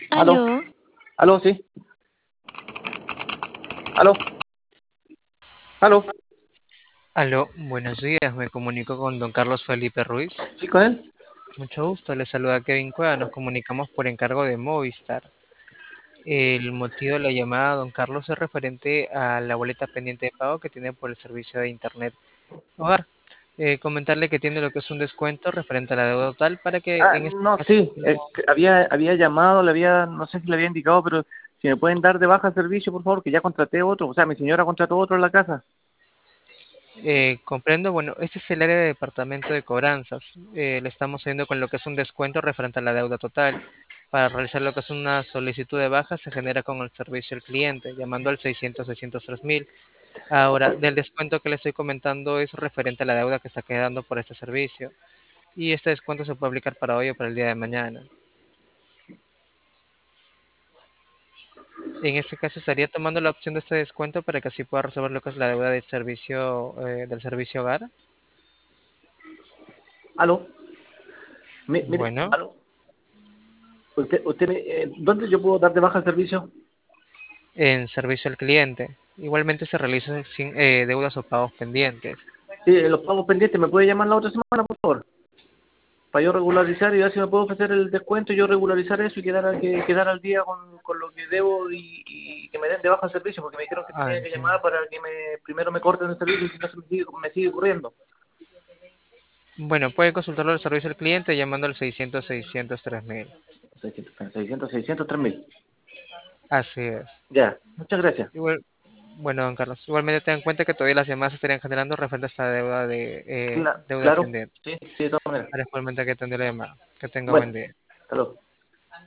Aló, Aló, aló, sí, aló, aló, Aló, buenos días, me comunico con don Carlos Felipe Ruiz. ¿sí con él? Mucho gusto, le saluda Kevin Cueva, nos comunicamos por encargo de Movistar. El motivo de la llamada, don Carlos, es referente a la boleta pendiente de pago que tiene por el servicio de Internet Hogar. Comentarle que tiene lo que es un descuento referente a la deuda total para que en este No, caso sí, no. que había llamado, no sé si le había indicado, pero si me pueden dar de baja el servicio, por favor, que ya contraté otro, o sea, mi señora contrató otro en la casa. Comprendo, bueno, este es el área de departamento de cobranzas. Le estamos haciendo con lo que es un descuento referente a la deuda total. Para realizar lo que es una solicitud de baja se genera con el servicio al cliente, llamando al 600-603.000. Ahora, del descuento que le estoy comentando es referente a la deuda que está quedando por este servicio. Y este descuento se puede aplicar para hoy o para el día de mañana. En este caso estaría tomando la opción de este descuento para que así pueda resolver lo que es la deuda del servicio hogar. Aló, mire, Bueno, aló, ¿dónde yo puedo dar de baja el servicio? en servicio al cliente. Igualmente se realizan sin deudas o pagos pendientes. Sí, los pagos pendientes, ¿me puede llamar la otra semana, por favor? Para yo regularizar y ver si me puedo ofrecer el descuento y yo regularizar eso y quedar al día con lo que debo y que me den de baja el servicio, porque me dijeron que Ah, tenía que entiendo. llamar para que primero me corten el servicio y si no me sigue corriendo. Bueno, puede consultarlo al servicio al cliente llamando al 600-603.000. 600, 3.000. Así es. Ya, muchas gracias. Igual, bueno, don Carlos, igualmente tengan en cuenta que todavía las llamadas se estarían generando referente a esta deuda Claro, pendiente. sí, sí, de todas maneras. Ahora igualmente que atender la llamada. Que tenga buen Bueno, día. hasta luego.